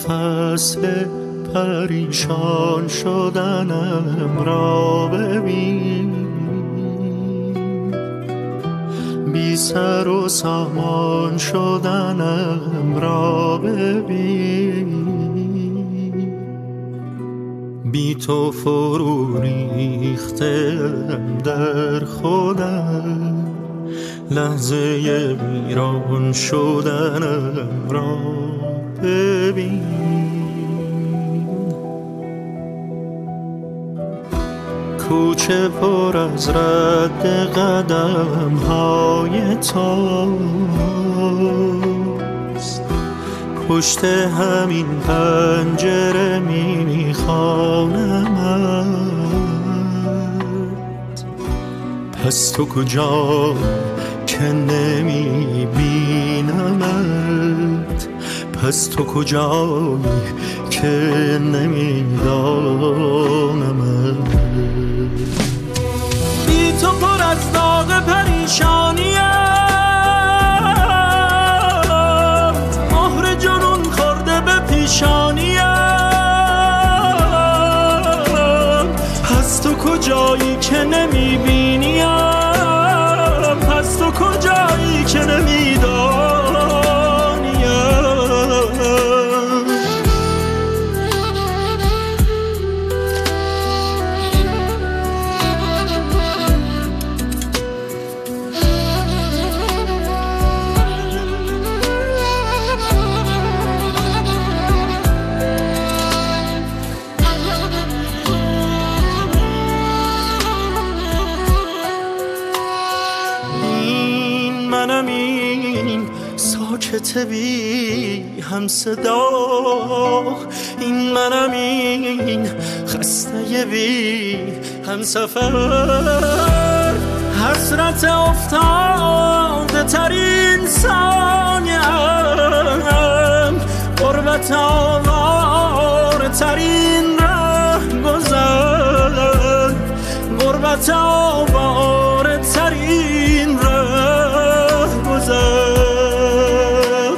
فصل پریشان شدنم را ببین، بی سر و سامان شدنم را ببین، بی تو فرو ریختم در خودم، لحظه ویران شدنم را ببین. کوچه پر از رد قدم های توست، پشت همین پنجره میخوانمت. پس تو کجا که نمیبینمت، پس تو کجایی که نمیدانمت. بی تو پر از داغ پریشانیم، مهر جنون خورده به پیشانیم. پس تو کجایی که نمیبینیم، پس تو کجایی که نمیدانیم. منم این ساکت بی هم صدا، این منم این خسته بی هم سفر. حسرت افتاده ترین ثانیم، غربت آواره ترین ره گذر، غربت آواره ترین ره گذر.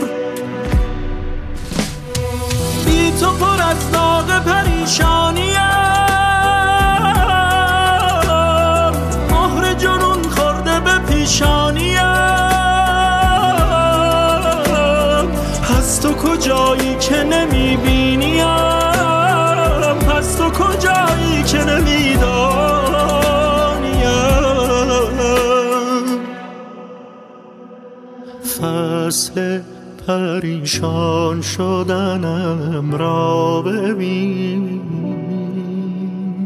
بی تو پر از داغ پریشانیم، مهر جنون خورده به پیشانیم. پس تو کجایی که نمیبینیم، پس تو کجایی که نمیدانیم. فصل پریشان شدنم را ببین،